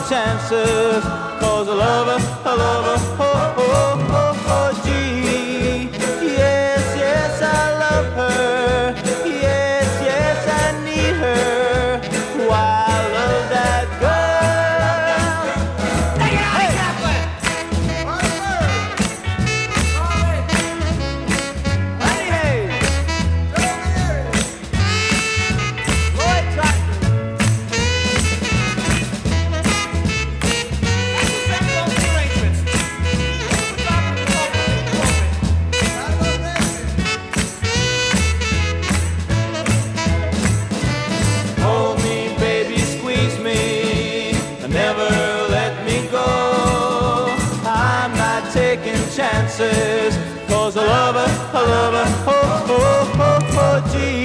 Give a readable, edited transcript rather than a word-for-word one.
chances. 'Cause I love her, oh, oh, oh, oh, gee. Yes, yes, I love her. Yes, yes, I need her. Why I love that girl. Take it out, Kaplan! Honey Hayes. Lloyd Trotter. Hold me, baby, squeeze me, and never let me go. I'm not taking chances, 'cause I love her, oh, oh, oh, oh, gee.